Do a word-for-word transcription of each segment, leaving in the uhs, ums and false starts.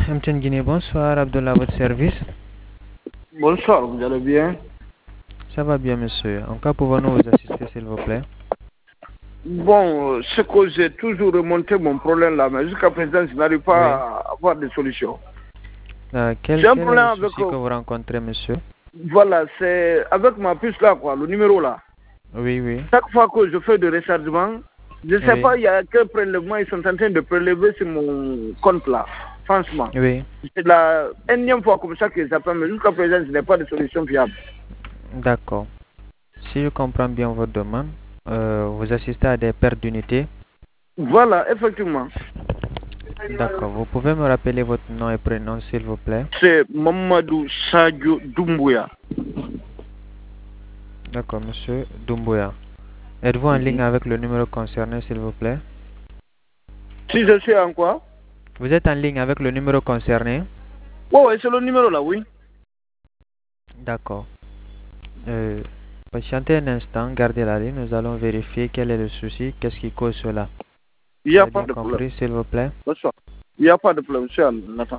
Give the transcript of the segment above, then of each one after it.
M T N Guinée, bonsoir, Abdullah, votre service. Bonsoir, vous allez bien? Ça va bien, monsieur. En cas, pouvons-nous vous assister, s'il vous plaît? Bon, ce que j'ai toujours remonté mon problème là, mais jusqu'à présent, je n'arrive pas Oui. à avoir de solution. Euh, quel, J'ai un quel est problème le avec... souci que vous rencontrez, monsieur? Voilà, c'est avec ma puce là, quoi, le numéro là. Oui, oui. Chaque fois que je fais de rechargement, je ne sais Oui. pas, il y a quel prélèvement ils sont en train de prélever sur mon compte là, franchement. Oui. C'est la énième fois comme ça que j'appelle, mais jusqu'à présent, je n'ai pas de solution viable. D'accord. Si je comprends bien votre demande, euh, vous assistez à des pertes d'unités. Voilà, effectivement. D'accord. Vous pouvez me rappeler votre nom et prénom, s'il vous plaît? C'est Mamadou Sadio Doumbouya. D'accord, monsieur Doumbouya. Êtes-vous en ligne avec le numéro concerné, s'il vous plaît? Si je suis en quoi? Vous êtes en ligne avec le numéro concerné? Oh, ouais, c'est le numéro là, oui. D'accord. Euh, patientez un instant, gardez la ligne, nous allons vérifier quel est le souci, qu'est-ce qui cause cela. Il n'y Vous a avez pas bien de problème. compris, s'il vous plaît? Bonsoir. Il n'y a pas de problème, monsieur Nathan.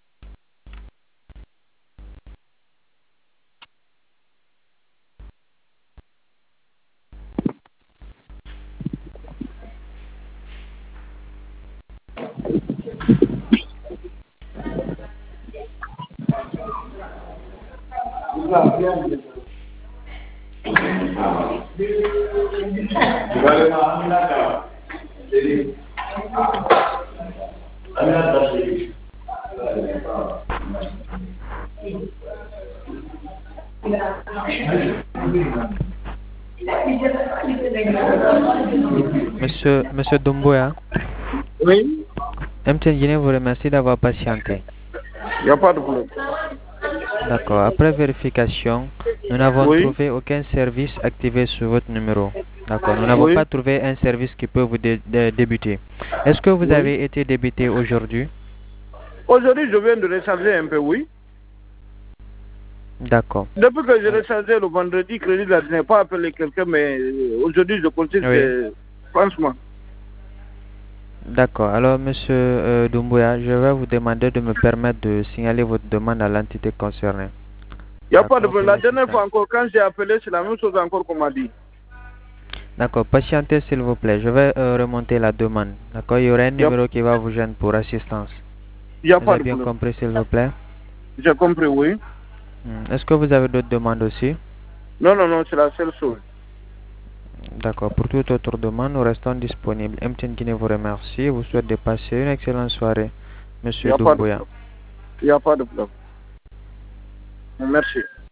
Monsieur, monsieur Doumbouya, Oui, M T N Guinée vous remercie d'avoir patienté. il n'y a pas de problème. D'accord. Après vérification, nous n'avons Oui, trouvé aucun service activé sur votre numéro. D'accord. Nous n'avons oui, pas trouvé un service qui peut vous dé- dé- débuter. Est-ce que vous oui. avez été débité aujourd'hui? Aujourd'hui, je viens de recharger un peu, oui. D'accord. Depuis que j'ai rechargé le vendredi, crédit, là, je n'ai pas appelé quelqu'un, mais euh, aujourd'hui, je continue, Oui. c'est- franchement. D'accord. Alors, monsieur euh, Doumbouya, je vais vous demander de me permettre de signaler votre demande à l'entité concernée. Il n'y a pas de D'accord, pour problème. La dernière fois l'assistance. encore, quand j'ai appelé, c'est la même chose encore qu'on m'a dit. D'accord. Patientez, s'il vous plaît. Je vais euh, remonter la demande. D'accord. Il y aura un Il n'y a, numéro qui va vous joindre pour assistance. il y a Vous pas avez de bien problème. compris, s'il vous plaît? J'ai compris, oui. Hmm. Est-ce que vous avez d'autres demandes aussi? Non, non, non, c'est la seule chose. D'accord. Pour toute autre demande, nous restons disponibles. M T N Guinée vous remercie et vous souhaite de passer une excellente soirée, Il n'y monsieur a pas de Doumbouya. problème. Il n'y a pas de problème. Merci.